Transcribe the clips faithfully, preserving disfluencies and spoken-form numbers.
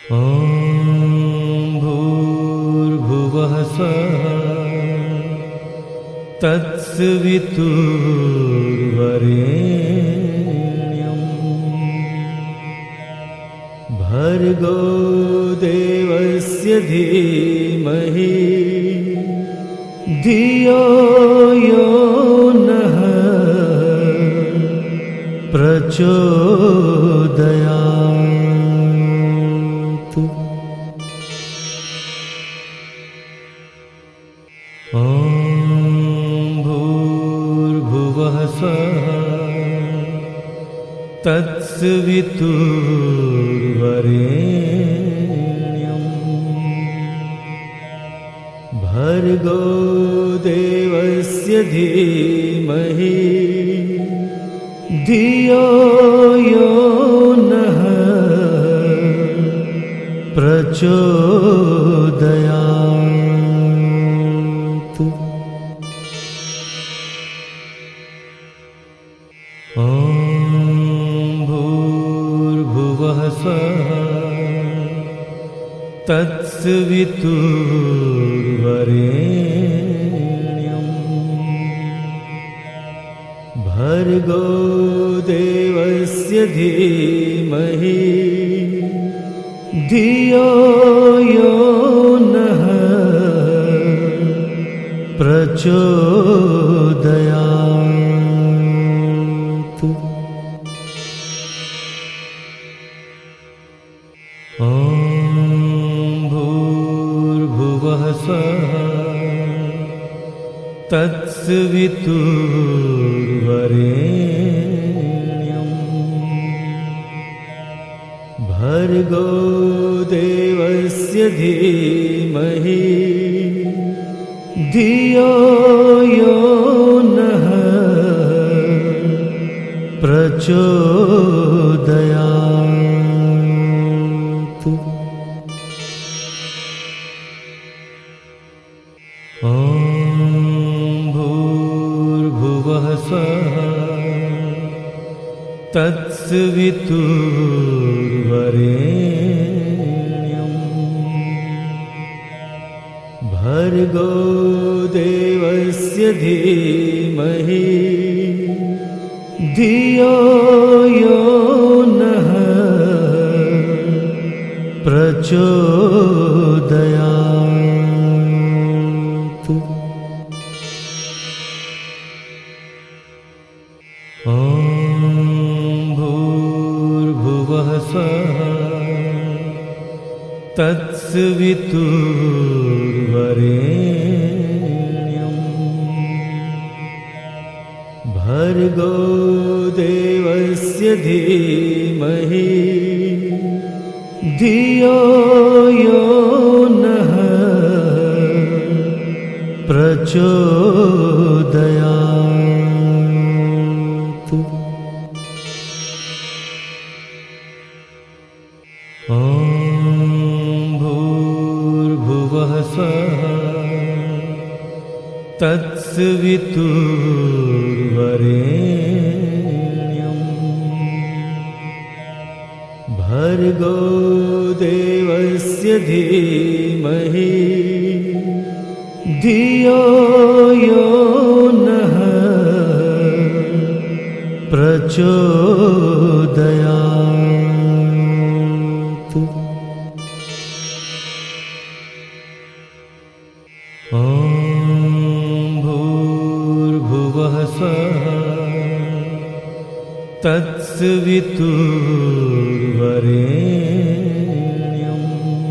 ॐ भूर्भुवः स्वः तत्सवितुर्वरेण्यं भर्गो देवस्य धीमहि धियो यो नः प्रचोदयात्। ॐ भूर्भुवः स्वः तत्सवितुर्वरेण्यं भर्गो देवस्य धीमहि धियो यो नः प्रचोदयात्। ॐ भूर्भुवः स्वः तत्सवितुर्वरेण्यं भर्गो देवस्य धीमहि धियो यो नः प्रचोदयात्। ॐ भूर्भुवः स्वः तत्सवितुर्वरेण्यं भर्गो देवस्य धीमहि धियो यो नः प्रचोदयात्। ॐ भूर्भुवः स्वः तत्सवितुर्वरेण्यं भर्गो देवस्य धीमहि धियो यो नः प्रचोदयात्। ॐ भूर्भुवः स्वः तत्सवितुर्वरेण्यं भर्गो देवस्य धीमहि धियो यो नः प्रचोदयात्। ॐ भूर्भुवः स्वः तत्सवितुर्वरेण्यं भर्गो देवस्य धीमहि धियो यो नः प्रचोदयात्। ॐ भूर्भुवः स्वः तत्सवितुर्वरेण्यं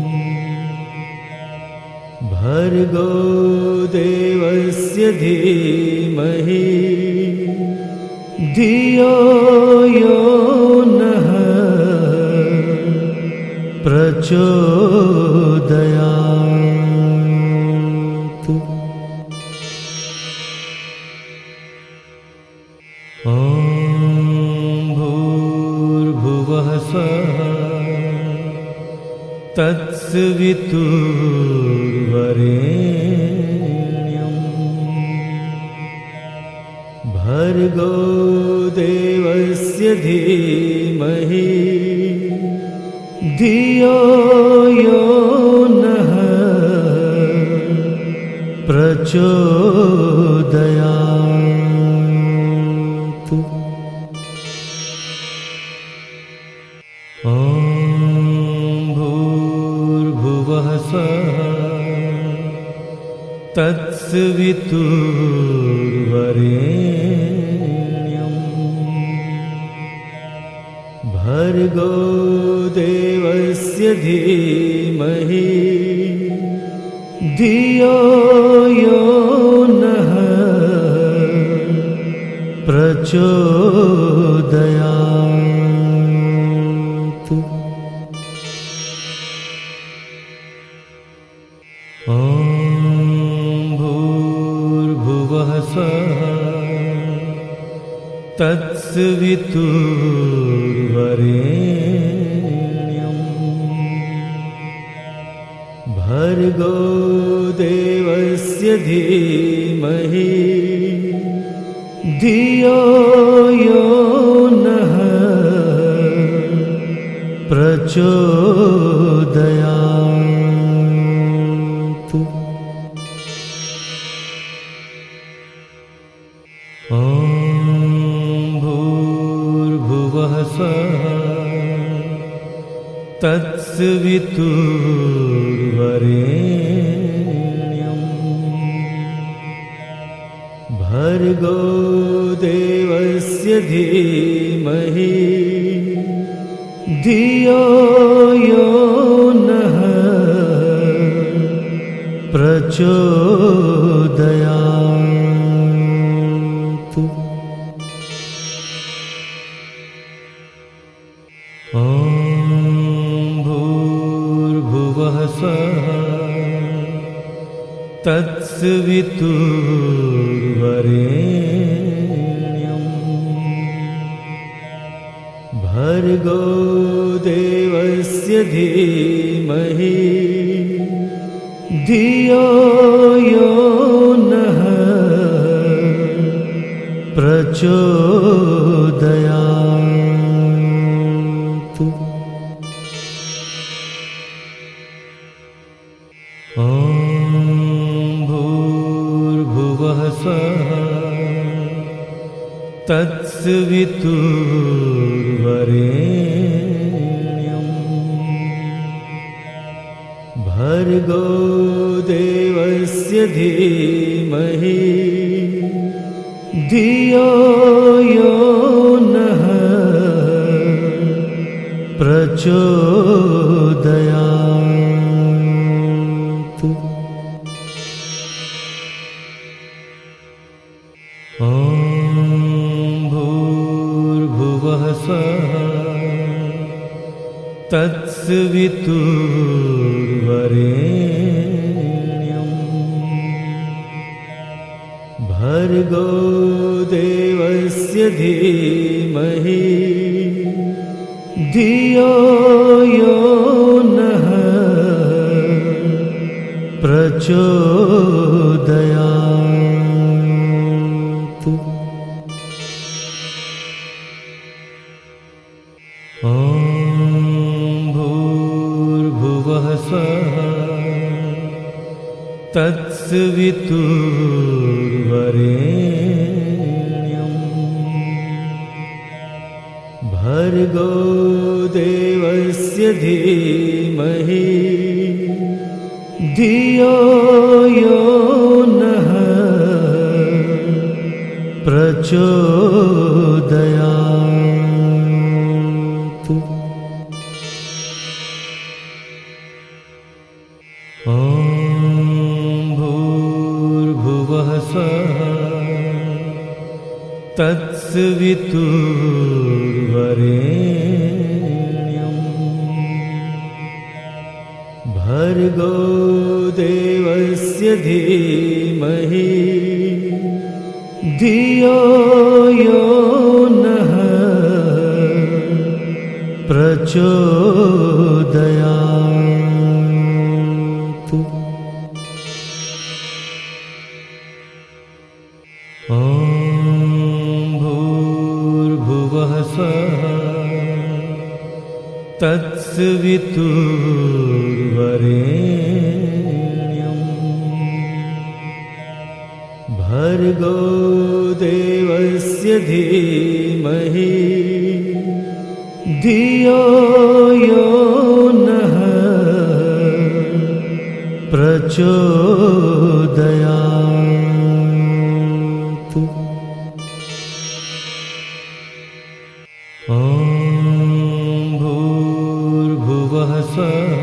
भर्गो देवस्य धीमहि धियो यो नः प्रचोदयात्। ॐ भूर्भुवः स्वः तत्सवितुर्वरेण्यं भर्गो देवस्य धीमहि धियो यो नः प्रचोदयात्। ॐ भूर्भुवः स्वः तत्सवितुर्वरेण्यम् भर्गो देवस्य धीमहि धियो यो नः प्रचोदयात्। ॐ भूर्भुवः स्वः तत्सवितुर्वरेण्यम् भर्गो देवस्य धीमहि धियो यो नः प्रचोदयात्। ॐ भूर्भुवः स्वः तत्सवितुर्वरेण्यम् भर्गो देवस्य धीमहि धियो यो नः प्रचोदयात्। ॐ भूर्भुवः स्वः तत्सवितुर्वरेण्यम् भर्गो देवस्य धीमहि धियो यो नः प्रचोदयात्। ॐ भूर्भुवः स्वः तत्सवितुर्वरेण्यम् भर्गो देवस्य धीमहि धियो यो नः प्रचोदयात्। ॐ भूर्भुवः स्वः तत्सवितुर्वरेण्यम् भर्गो देवस्य धीमहि धियो यो नः प्रचोदयात्। ॐ भूर्भुवः स्वः तत्सवितुर्वरेण्यम् भर्गो देवस्य धीमहि धियो यो नः प्रचोदयात्। ॐ भूर्भुवः स्वः तत्सवितुर्वरेण्यम् भर्गो देवस्य धीमहि धियो यो नः प्रचोदयात्। ॐ भूर्भुवः स्वः तत्स तत्सवितुर्वरेण्यं भर्गो देवस्य धीमहि धियो यो नः प्रचोदयात्। ॐ भूर्भुवः स्वः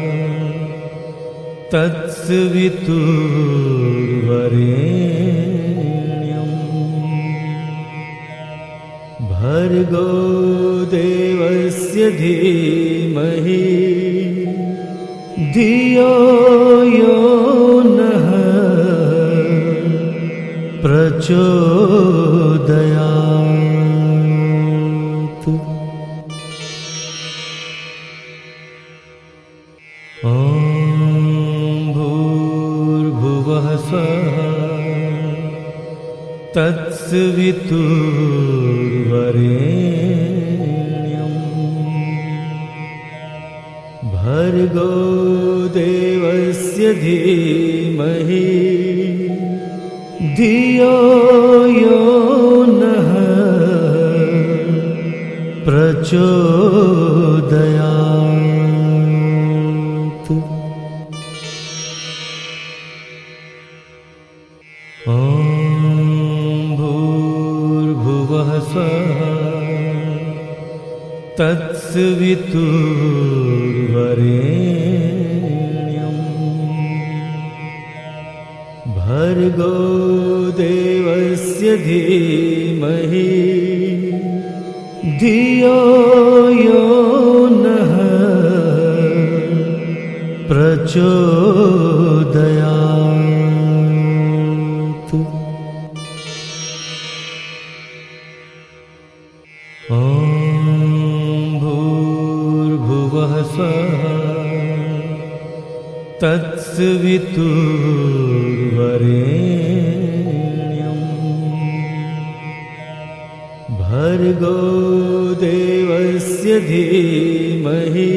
तत्सवितुर्वरेण्यं भर्गो देवस्य धीमहि धियो यो नः प्रचोदयात्। ॐ भूर्भुवः स्वः तत्सवितुर्वरेण्यं भर्गो देवस्य धीमहि धियो यो नः प्रचोदयात्। ॐ भूर्भुवः स्वः तत्सवितुर्वरेण्यं भर्गो देवस्य धीमहि धियो यो नः प्रचोदयात्। ॐ भूर्भुवः स्वः तत्सवितुर्वरेण्यं भर्गो देवस्य धीमहि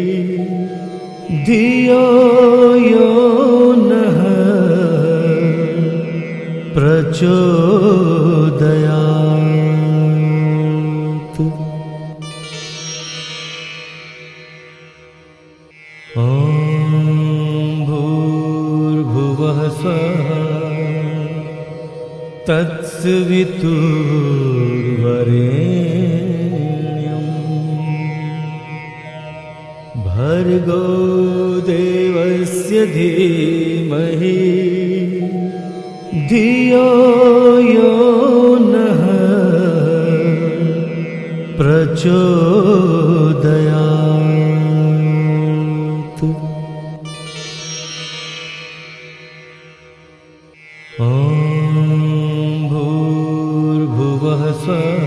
धियो यो नः प्रचोदयात्। ॐ भूर्भुवः स्वः तत्सवितुर्वरेण्यं भर्गो देवस्य धीमहि धियो यो नः प्रचोदयात्। ॐ भूर्भुवः स्वः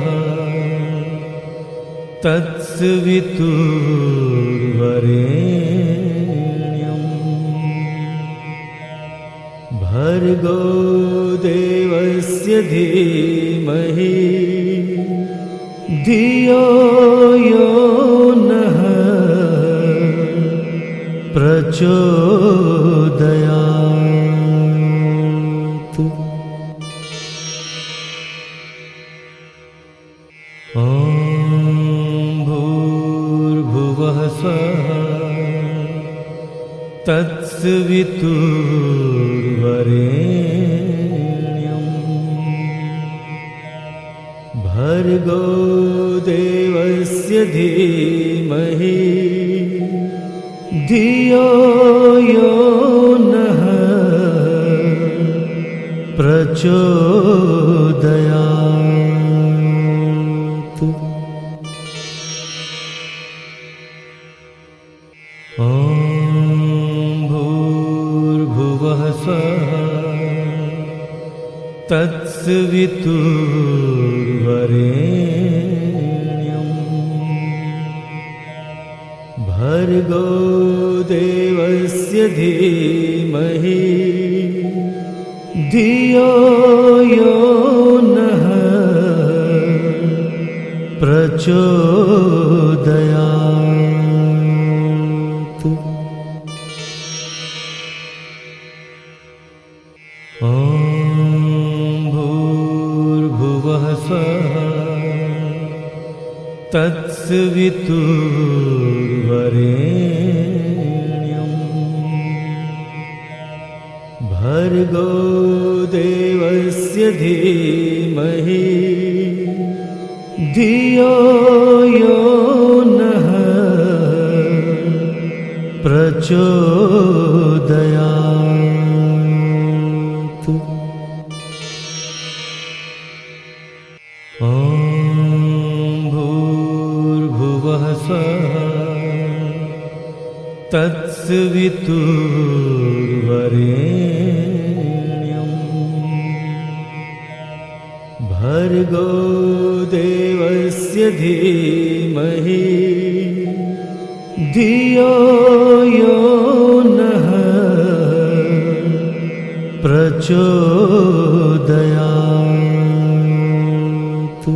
तत्सवितुर्वरेण्यं भर्गो देवस्य धीमहि धियो यो नः प्रचोदयात्। ॐ भूर्भुवः स्वः तत्सवितुर्वरेण्यं भर्गो देवस्य धीमहि धियो यो नः प्रचोदयात्। ॐ भूर्भुवः स्वः तत्सवितुर्वरेण्यं भर्गो देवस्य धीमहि धियो यो नः प्रचोदयात्। ॐ भूर्भुवः स्वः तत्सवितुर्वरेण्यं भर्गो देवस्य धीमहि धियो यो नः प्रचोदयात्। ॐ भूर्भुवः स्वः तत्सवितुर्वरेण्यं भर्गो देवस्य धीमहि धियो यो नः प्रचोदयात्।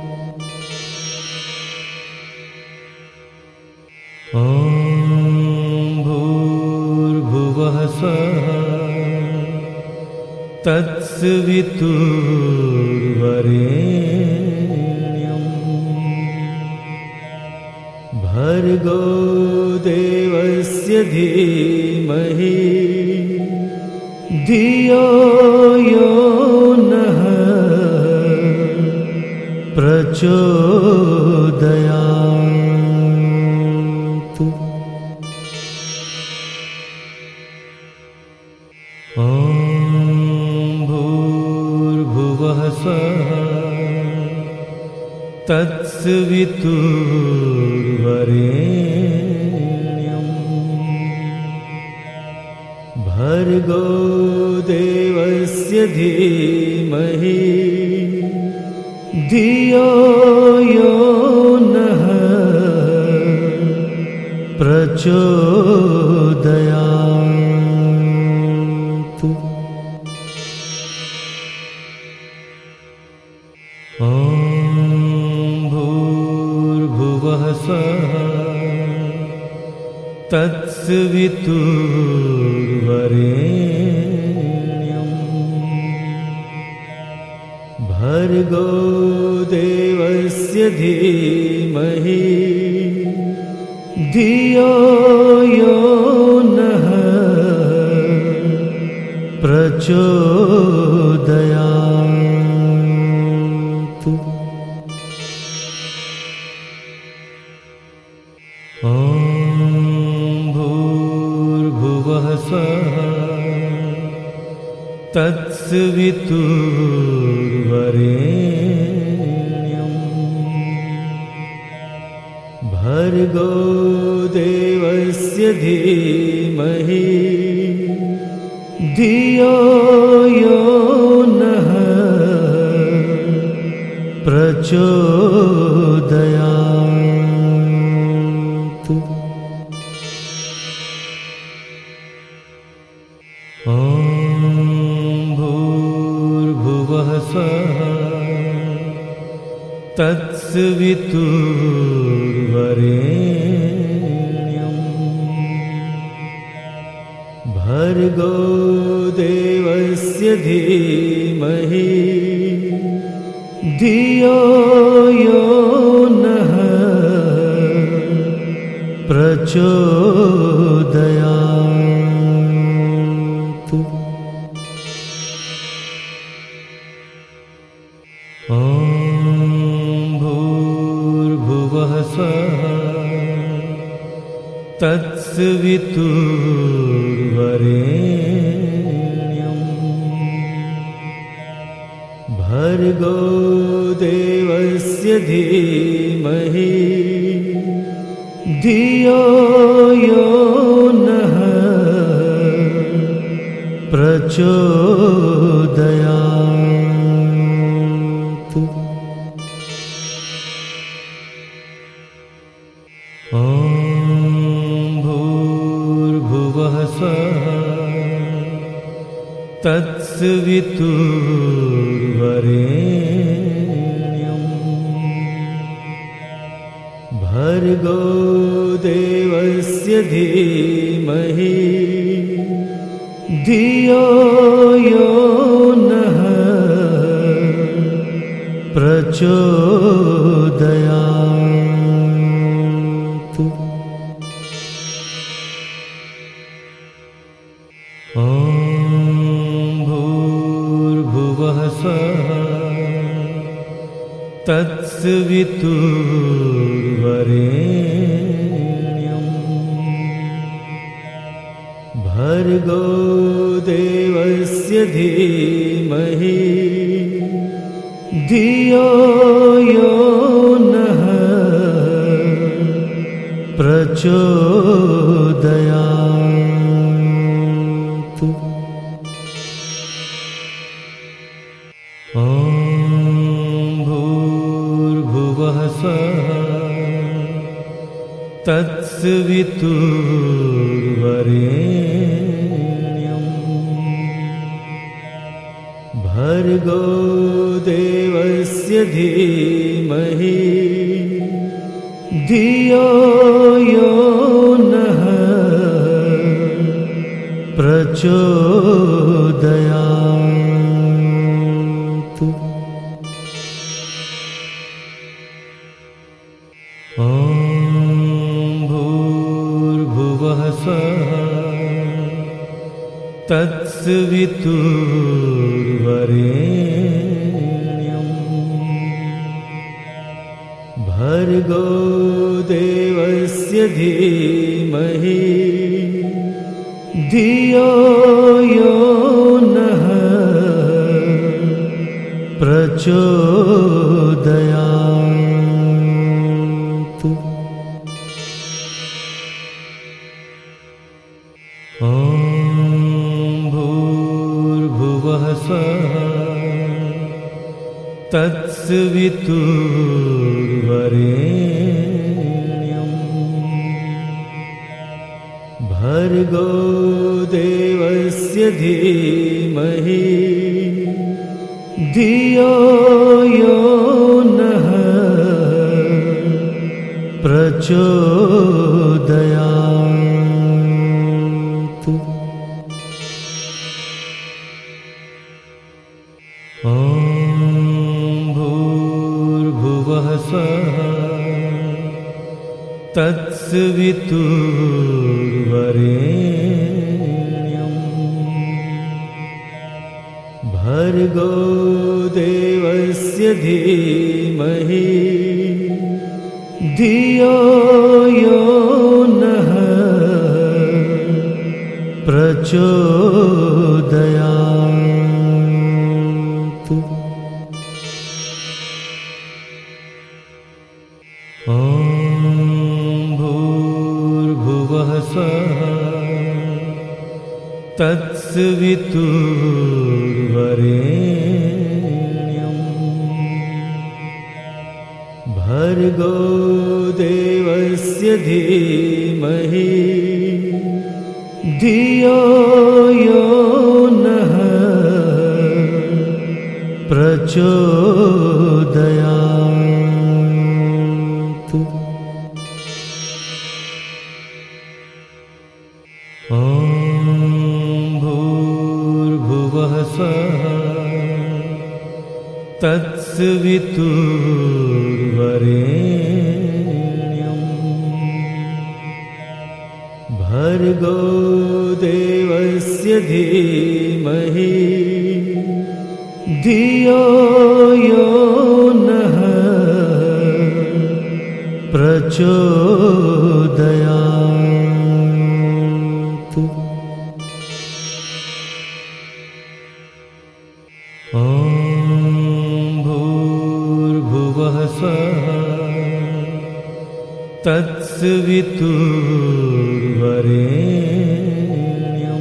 ॐ भूर्भुवः स्वः तत्सवितुर्वरेण्यं भर्गो देवस्य धीमहि धियो यो नः प्रचोदयात्। ॐ भूर्भुवः स्वः तत्सवितुर्वरेण्यं भर्गो देवस्य धीमहि धियो यो नः प्रचोदयात्। ॐ भूर्भुवः स्वः तत्सवितुर्वरेण्यं भर्गो देवस्य धीमहि धियो यो नः प्रचोदयात्। ॐ भूर्भुवः स्वः तत्सवितुर्वरेण्यं भर्गो देवस्य धीमहि धियो यो नः प्रचोदयात्। ॐ भूर्भुवः स्वः तत्सवितुर्वरेण्यं भर्गो देवस्य धीमहि धियो यो नः प्रचोदयात्। ॐ भूर्भुवः स्वः तत्सवितुर्वरेण्यं भर्गो देवस्य धीमहि धियो यो नः प्रचोदयात्। ॐ भूर्भुवः स्वः तत्सवितुर्वरेण्यं भर्गो देवस्य धीमहि धियो यो प्रचोदयात्। ॐ भूर्भुवः स्वः तत्सवितुर्वरेण्यं भर्गो देवस्य धीमहि धियो यो नः प्रचोदयात्। ॐ भूर्भुवः स्वः तत्सवितुर्वरेण्यं भर्गो देवस्य धीमहि धियो यो नः प्रचोदयात्। ॐ भूर्भुवः स्वः तत्सवितुर्वरेण्यं भर्गो देवस्य धीमहि धियो यो नः प्रचोदयात्। ॐ भूर्भुवः स्वः तत्सवितुर्वरेण्यं भर्गो देवस्य धीमहि धियो यो नः प्रचोदयात्। ॐ भूर्भुवः स्वः तत्सवितुर्वरेण्यं भर्गो देवस्य धीमहि धियो यो नः प्रचोदयात्। ॐ भूर्भुवः स्वः तत्सवितुर्वरेण्यं भर्गो देवस्य धीमहि धियो यो नः प्रचोदयात्। ॐ भूर्भुवः स्वः तत्सवितुर्वरेण्यं भर्गो देवस्य धीमहि धियो यो नः प्रचोदयात्। ॐ भूर्भुवः स्वः तत्सवितुर्वरेण्यं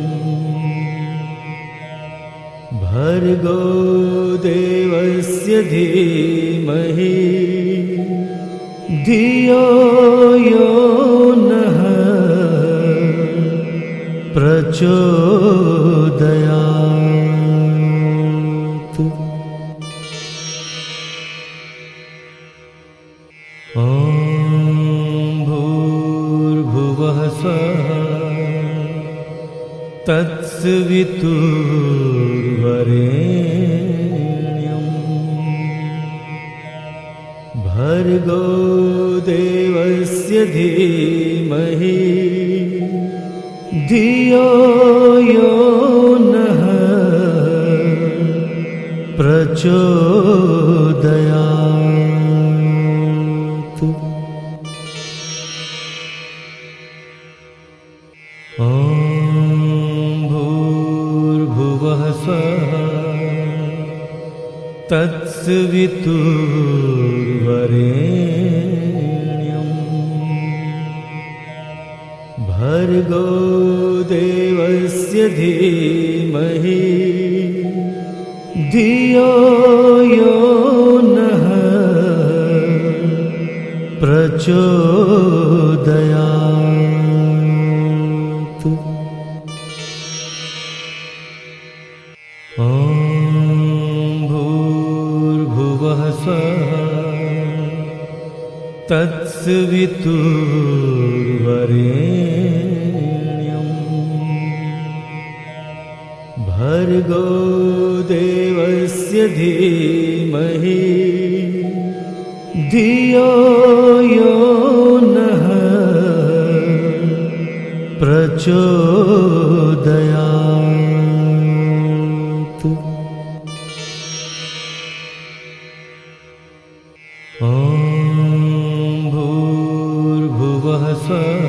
भर्गो देवस्य धीमहि धियो यो नः प्रचोदयात्। ॐ भूर्भुवः स्वः तत्सवितुर्वरेण्यं भर्गो देवस्य धीमहि धियो यो नः प्रचोदयात्। ॐ भूर्भुवः स्वः तत्सवितुर्वरेण्यं भर्गो देवस्य धीमहि धियो यो नः प्रचोदयात्। ॐ भूर्भुवः स्वः तत्सवितुर्वरेण्यं भर्गो देवस्य धीमहि धियो यो नः प्रचोदयात्। ॐ भूर्भुवः स्वः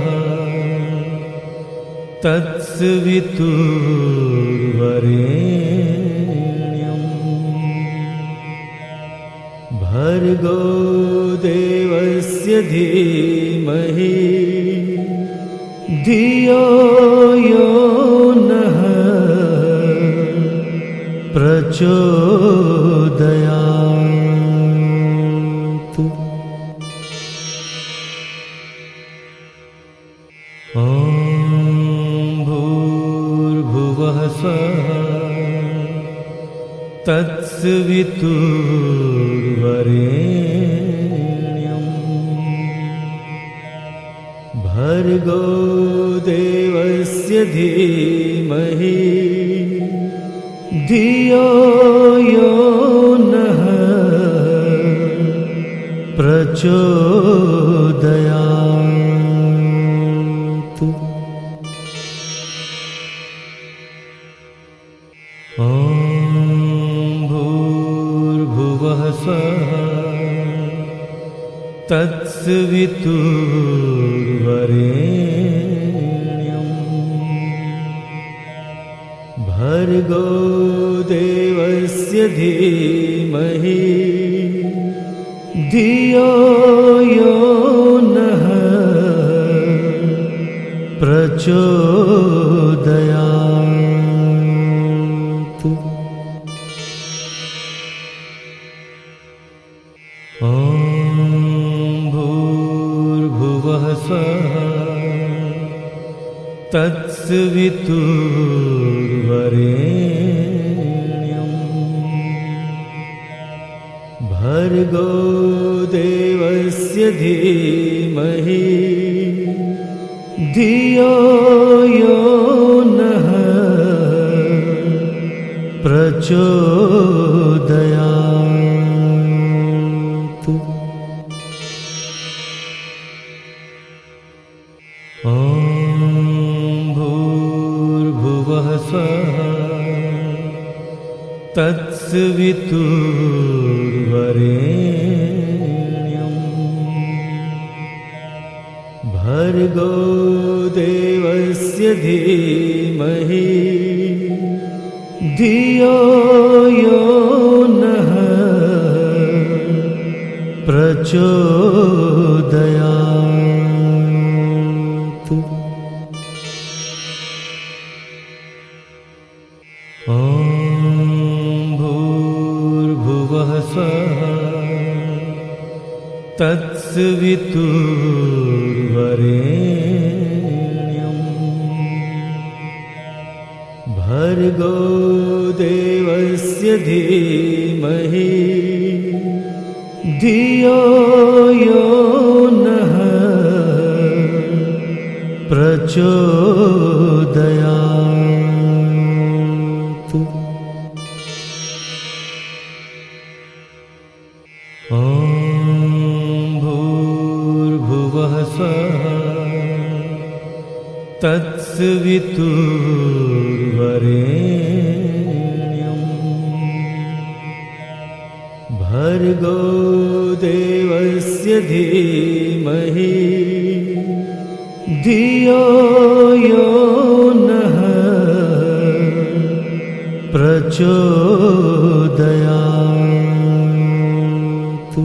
तत्सवितुर्वरेण्यं भर्गो देवस्य धीमहि धियो यो नः प्रचोदयात्। ॐ भूर्भुवः स्वः तत्सवितुर्वरेण्यं भर्गो देवस्य धीमहि धियो यो नः प्रचोदयात्। ॐ भूर्भुवः स्वः तत्सवितुर्वरेण्यं भर्गो देवस्य धीमहि धियो यो नः प्रचोदयात्। ॐ भूर्भुवः स्वः तत्सवितुर्वरेण्यं भर्गो देवस्य धीमहि धियो यो नः प्रचोदयात्। ॐ भूर्भुवः स्वः तत्सवितुर्वरेण्यं भर्गो देवस्य धीमहि धियो यो नः प्रचोदयात्। ॐ भूर्भुवः स्वः तत्सवितुर्वरेण्यं भर्गो देवस्य धीमहि धियो यो नः प्रचोदयात्। ॐ तत्सवितुर्वरेण्यं भर्गो देवस्य धीमहि धियो यो नः प्रचोदयात्।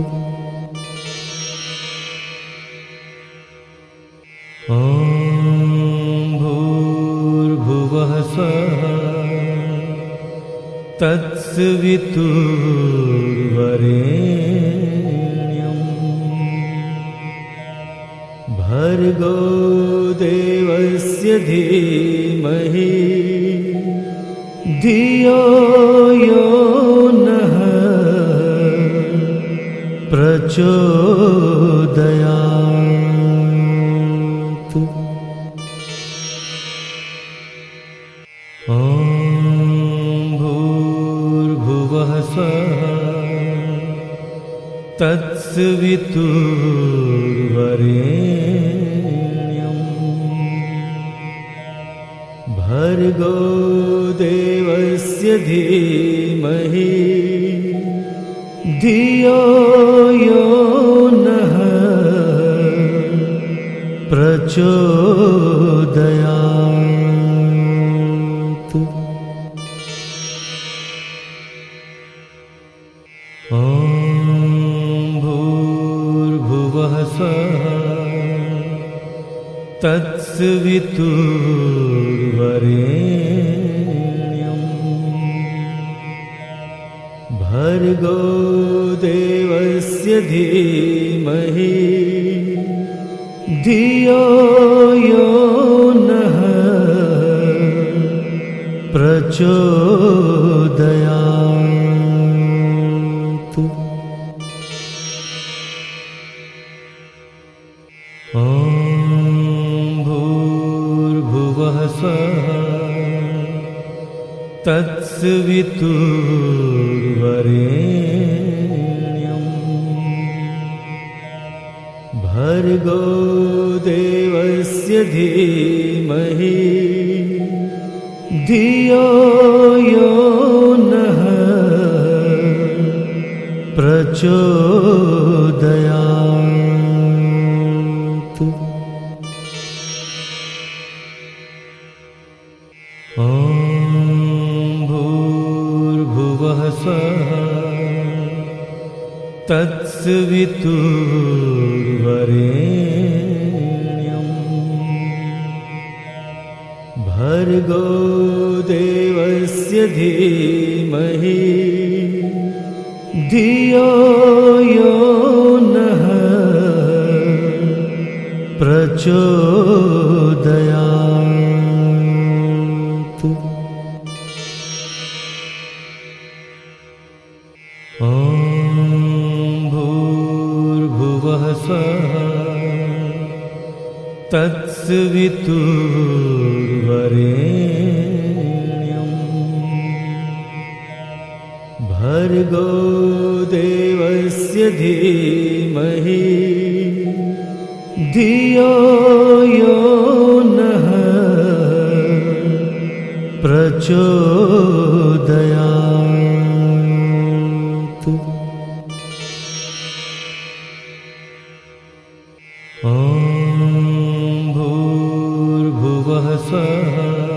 ॐ भूर्भुवः स्वः तत्सवितुर्वरेण्यं भर्गो देवस्य धीमहि धियो यो नः प्रचोदयात्। ॐ भूर्भुवः स्वः तत्सवितुर्वरेण्यं भर्गो देवस्य धीमहि धियो यो नः प्रचोदयात्। ॐ भूर्भुवः स्वः तत्सवितुर्वरेण्यं भर्गो देवस्य धीमहि धियो यो नः प्रचोदयात्। ॐ भूर्भुवः स्वः तत्सवितुर्वरेण्यं भर्गो देवस्य धीमहि धियो यो नः प्रचोदयात्। ॐ भूर्भुवः स्वः तत्सवितुर्वरेण्यं भर्गो देवस्य धीमहि धियो यो नः प्रचोदयात्। ॐ भूर्भुवः स्वः तत्सवितुर्वरेण्यं भर्गो देवस्य धीमहि धियो यो नः प्रचोदयात्। ॐ भूर्भुवः स्वः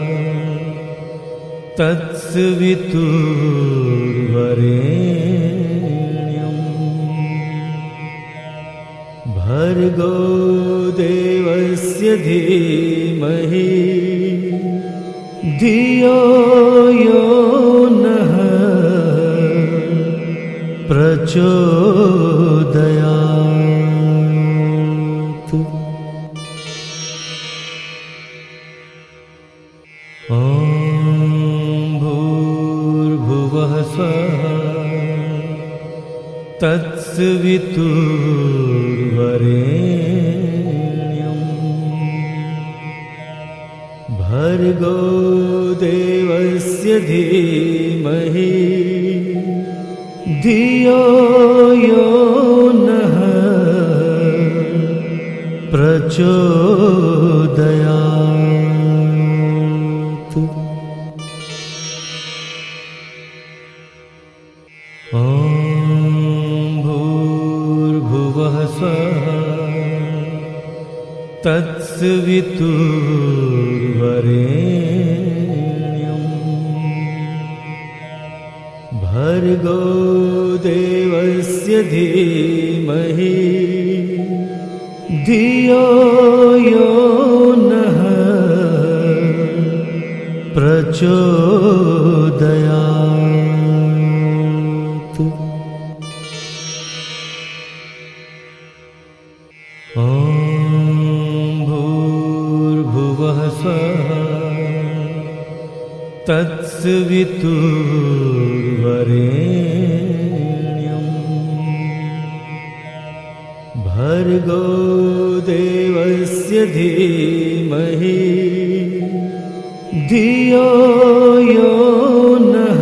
तत्सवितुर्वरेण्यं भर्गो देवस्य धीमहि धियो यो नः प्रचोदयात्। ॐ भूर्भुवः स्वः तत्सवितुर्वरेण्यं भर्गो देवस्य धीमहि धियो यो नः प्रचोदयात्। तत्सवितुर्वरेण्यं भर्गो देवस्य धीमहि धियो यो नः प्रचोदयात्। ॐ भूर्भुवः स्वः तत्सवितुर्वरेण्यं भर्गो देवस्य धीमहि धियो यो नः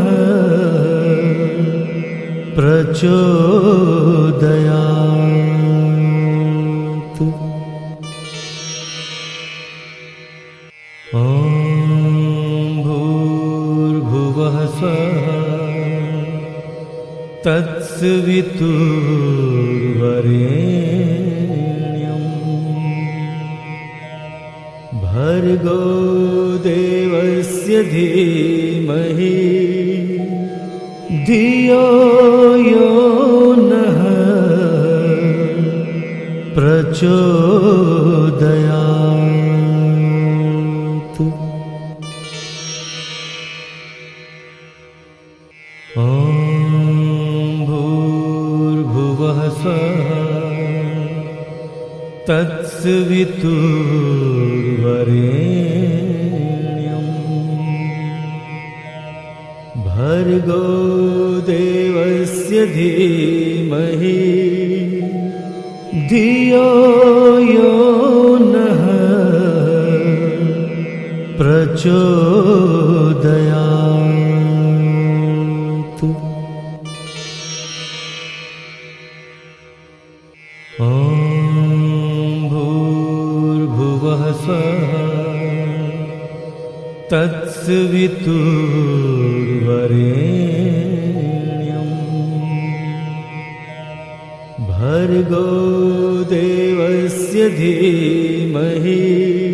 प्रचोदयात्। ॐ भूर्भुवः स्वः तत्सवितुर्वरेण्यं भर्गो देवस्य धीमहि धियो यो नः प्रचोदयात्। ॐ भूर्भुवः स्वः तत्सवितुर्वरेण्यं भर्गो देवस्य धीमहि धियो यो नः प्रचोदयात्। ॐ भूर्भुवः स्वः तत्सवितुर्वरेण्यं भर्गो देवस्य धीमहि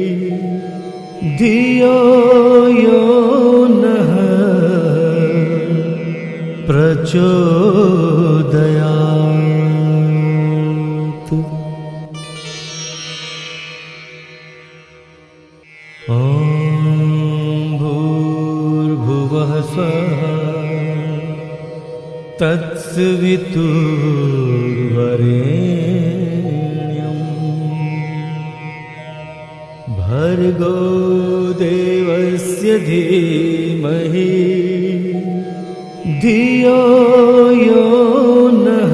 धियो यो नः प्रचोदयात्। ॐ भूर्भुवः स्वः तत्सवितुर्वरेण्यं भर्गो देवस्य धीमहि धियो यो नः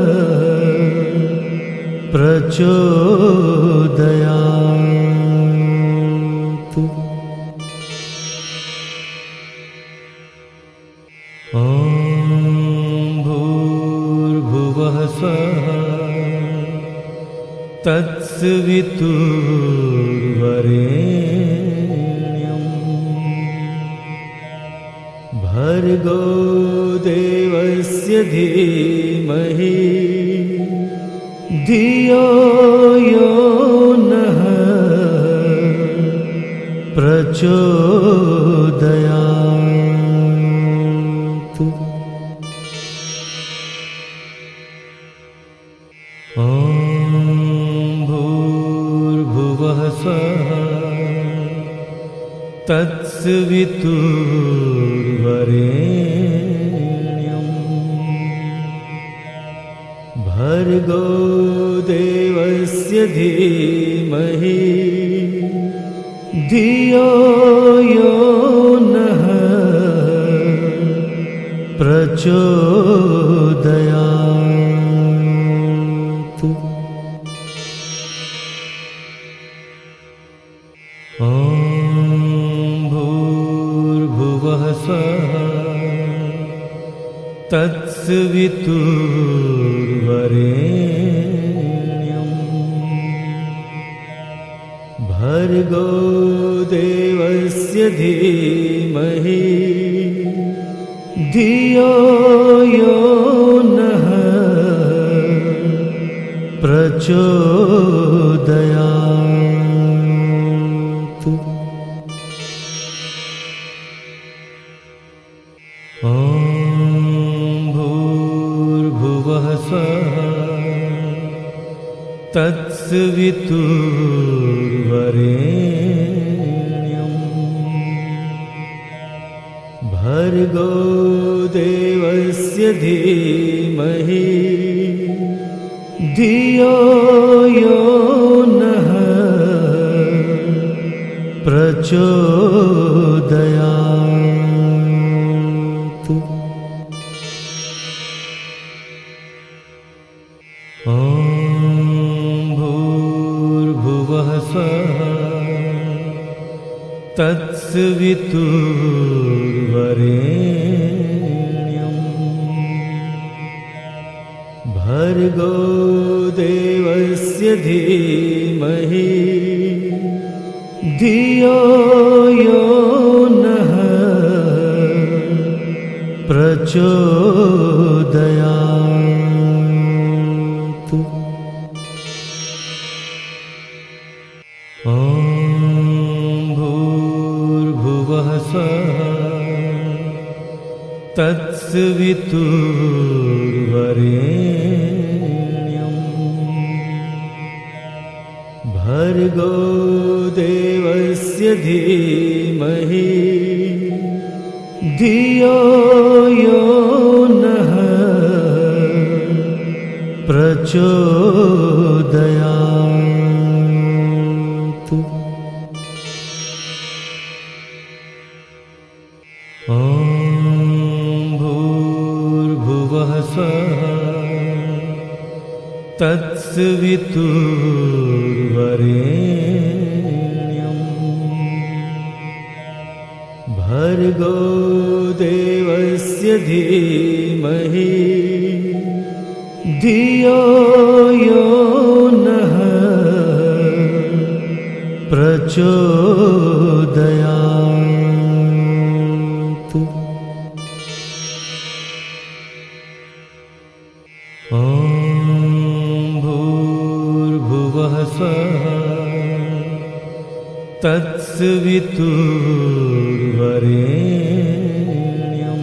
प्रचोदयात्। ॐ भूर्भुवः स्वः तत्सवितुर्वरेण्यं भर्गो देवस्य धीमहि धियो यो नः प्रचोदयात्। ॐ भूर्भुवः स्वः तत्सवितुर्वरेण्यं भर्गो देवस्य धीमहि धियो यो नः प्रचोदयात्। ॐ भूर्भुवः स्वः तत्सवितुर्वरेण्यं भर्गो देवस्य धीमहि धियो यो नः प्रचोदयात्। ॐ भूर्भुवः स्वः तत्सवितुर्वरेण्यं भर्गो देवस्य धीमहि धियो यो नः प्रचोदयात्। ॐ भूर्भुवः स्वः तत्सवितुर्वरेण्यं भर्गो देवस्य धीमहि धियो यो नः प्रचोदयात्। ॐ भूर्भुवः स्वः तत्सवितुर्वरेण्यं भर्गो देवस्य धीमहि धियो यो नः प्रचोदयात्। ॐ भूर्भुवः स्वः तत्सवितुर्वरेण्यं भर्गो देवस्य धीमहि धियो यो नः प्रचोदयात्। ॐ भूर्भुवः स्वः तत्सवितुर्वरेण्यं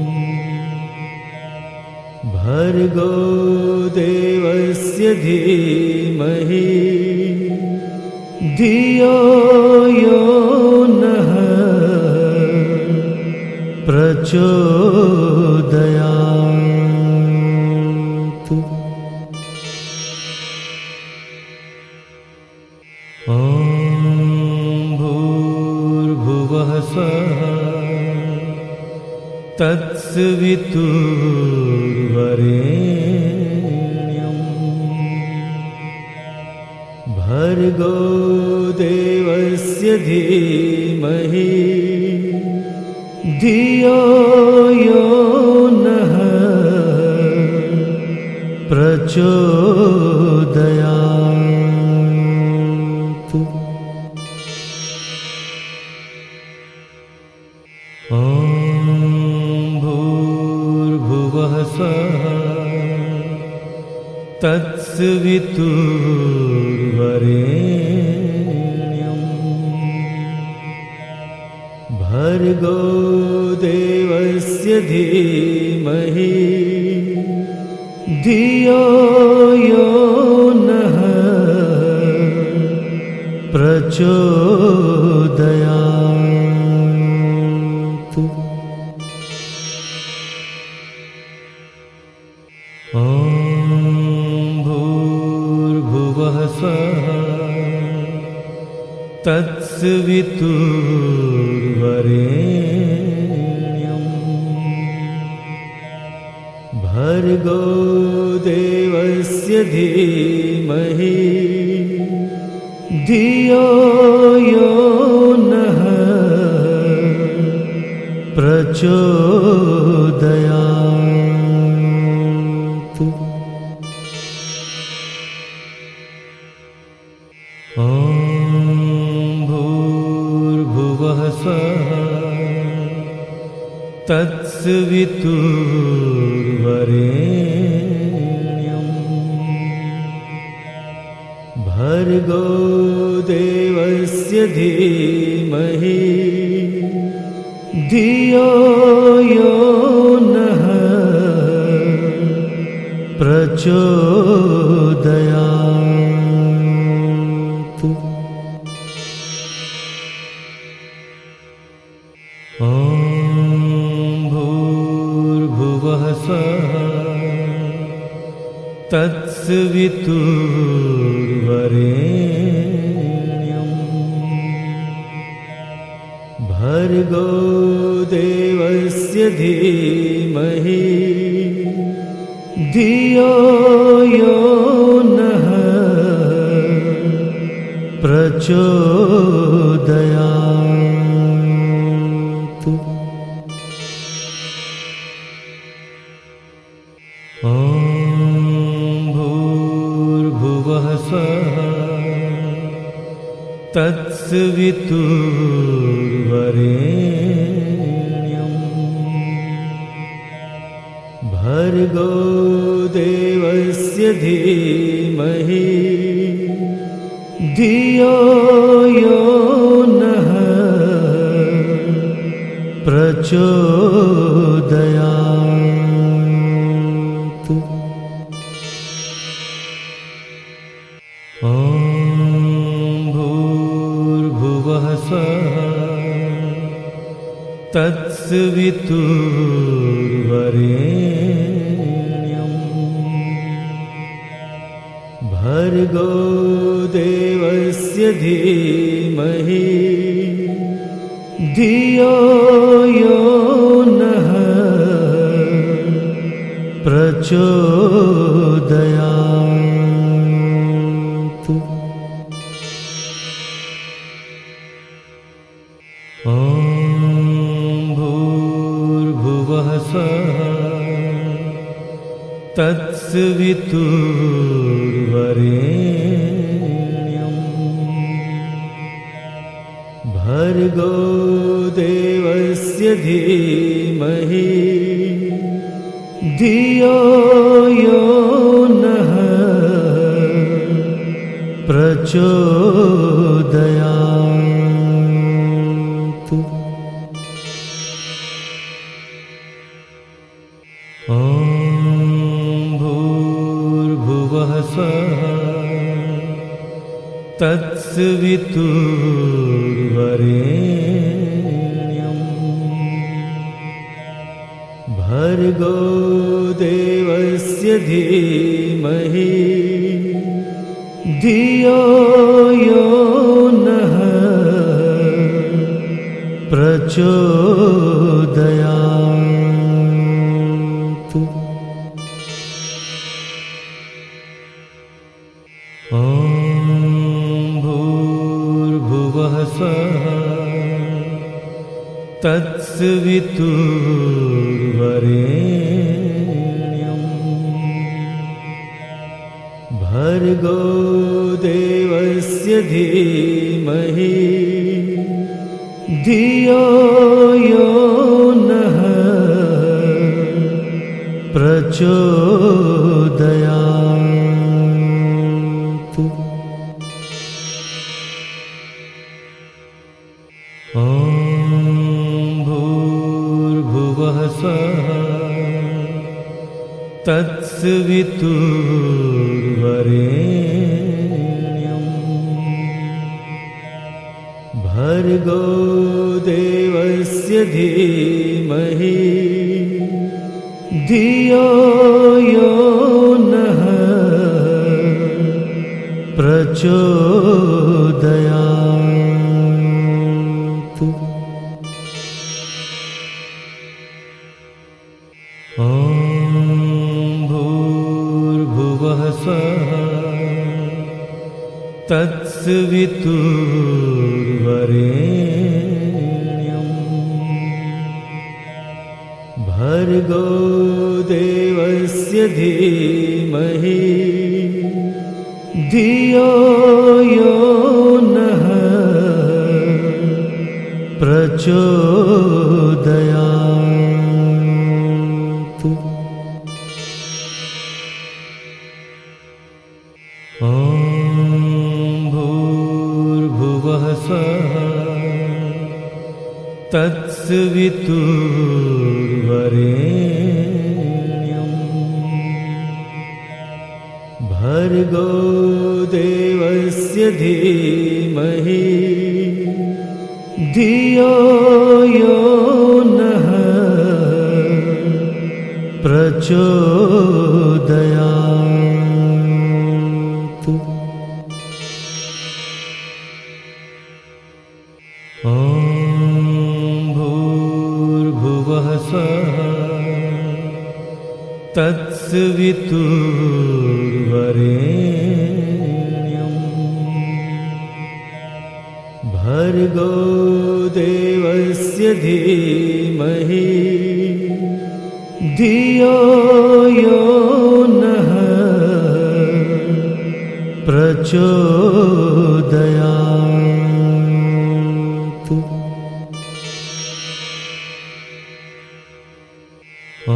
भर्गो देवस्य धीमहि धियो यो नः प्रचोदयात्। ॐ भूर्भुवः स्वः तत्सवितुर्वरेण्यं भर्गो देवस्य धीमहि धियो यो नः प्रचोदयात्। ॐ भूर्भुवः स्वः तत्सवितुर्वरेण्यं भर्गो देवस्य धीमहि धियो यो नः प्रचोदयात्। ॐ भूर्भुवः स्वः तत्सवितुर्वरेण्यं भर्गो देवस्य धीमहि धियो यो नः प्रचोदयात्। ॐ भूर्भुवः स्वः तत्सवितुर्वरेण्यं भर्गो देवस्य धीमहि धियो यो प्रचोदयात्। ॐ भूर्भुवः स्वः तत्सवितुर्वरेण्यम् भर्गो देवस्य धीमहि धियो यो नः प्रचोदयात्। ॐ भूर्भुवः स्वः तत्सवितुर्वरेण्यम् भर्गो देवस्य धीमहि धियो यो नः प्रचोदयात्। ॐ भूर्भुवः स्वः तत्सवितुर्वरेण्यम् भर्गो देवस्य धीमहि धियो यो नः प्रचोदयात्। ॐ भूर्भुवः स्वः तत्सवितुर्वरेण्यम् भर्गो देवस्य धीमहि धियो यो नः प्रचोदयात्। ॐ भूर्भुवः स्वः तत्सवितुर्वरेण्यम् भर्गो देवस्य धीमहि धियो यो नः प्रचोदयात्। ॐ भूर्भुवः स्वः तत्सवितुर्वरेण्यम् भर्गो देवस्य धीमहि धियो यो नः प्रचोदयात्। ॐ भूर्भुवः स्वः तत्सवितुर्वरेण्यम् भर्गो देवस्य धीमहि धियो यो नः प्रचोदयात्। ॐ भूर्भुवः स्वः तत्सवितुर्वरेण्यम् भर्गो देवस्य धीमहि धियो यो नः प्रचोदयात्। ॐ भूर्भुवः स्वः तत्सवितुर्वरेण्यम् भर्गो देवस्य धीमहि धियो यो नः प्रचोदयात्। ॐ भूर्भुवः स्वः तत्सवितुर्वरेण्यं भर्गो देवस्य धीमहि धियो यो नः प्रचोदयात्। ॐ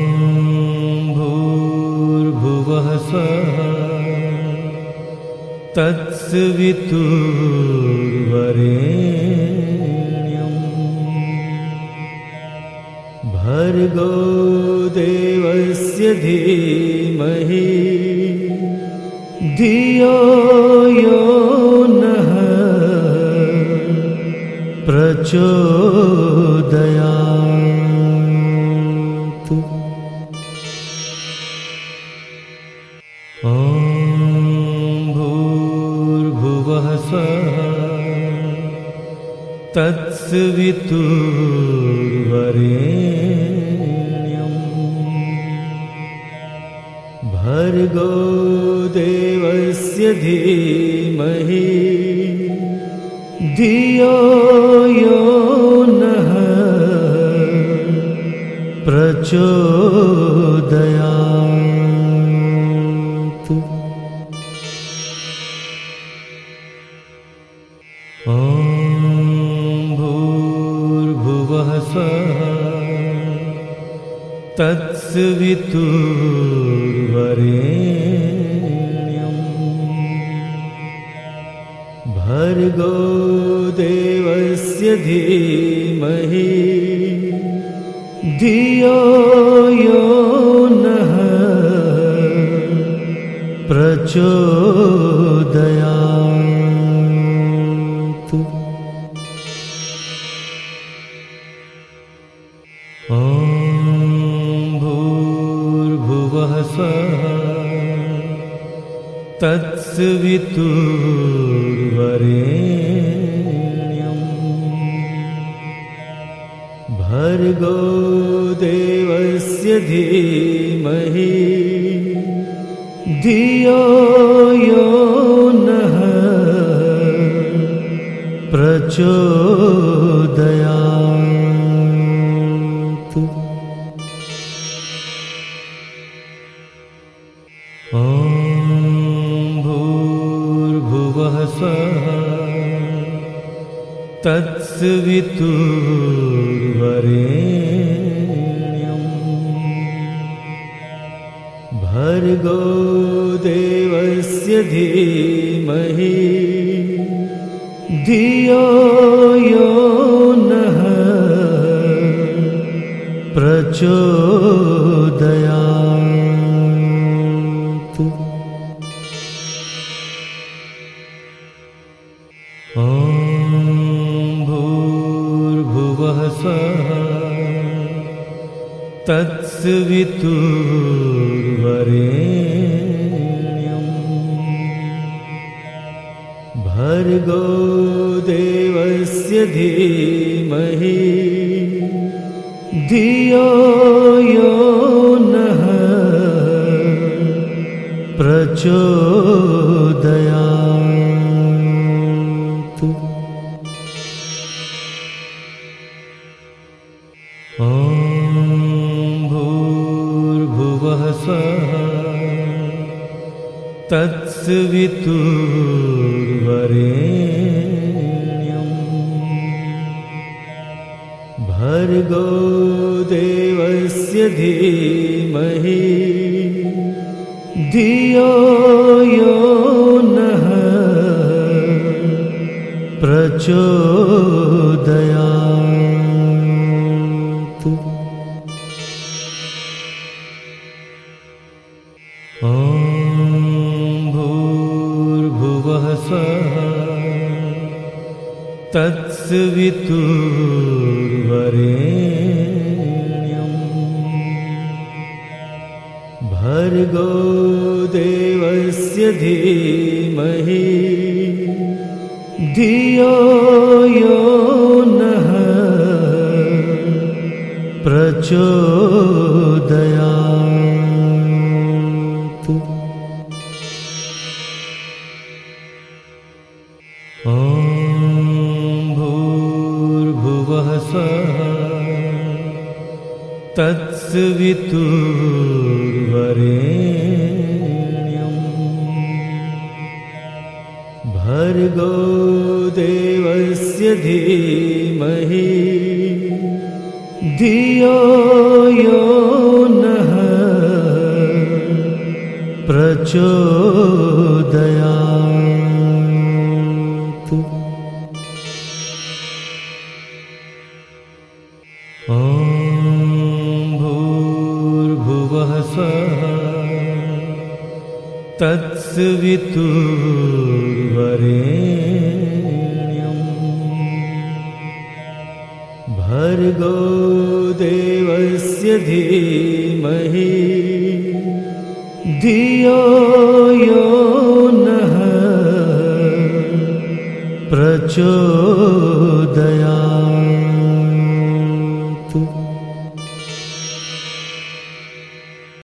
भूर्भुवः स्वः तत्सवितुर्वरेण्यं भर्गो देवस्य धीमहि धियो यो नः प्रचोदयात्। ॐ भूर्भुवः स्वः तत्सवितुर्वरेण्यं भर्गो देवस्य धीमहि धियो यो नः प्रचोदयात्। ॐ भूर्भुवः स्वः तत्सवितुर्वरेण्यं भर्गो देवस्य धीमहि धियो यो नः प्रचोदयात्। ॐ भूर्भुवः स्वः तत्सवितुर्वरेण्यं भर्गो देवस्य धीमहि धियो यो नः प्रचोदयात्। ॐ भूर्भुवः स्वः तत्सवितुर्वरेण्यं भर्गो देवस्य धीमहि धियो यो नः प्रचोदयात्। ॐ भूर्भुवः स्वः तत्सवितुर्वरेण्यं भर्गो देवस्य धीमहि धियो यो नः प्रचोदयात्। ॐ भूर्भुवः स्वः तत्सवितुर्वरेण्यं भर्गो देवस्य धीमहि धियो यो नः प्रचोदयात्। ॐ तत्सवितुर्वरेण्यं भर्गो देवस्य धीमहि धियो यो नः प्रचोदयात्। ॐ भूर्भुवः स्वः तत्सवितुर्वरेण्यं भर्गो देवस्य धीमहि धियो यो नः प्रचोदयात्। ॐ भूर्भुवः स्वः तत्सवितुर्वरेण्यं भर्गो देवस्य धीमहि धियो यो नः प्रचोदयात्।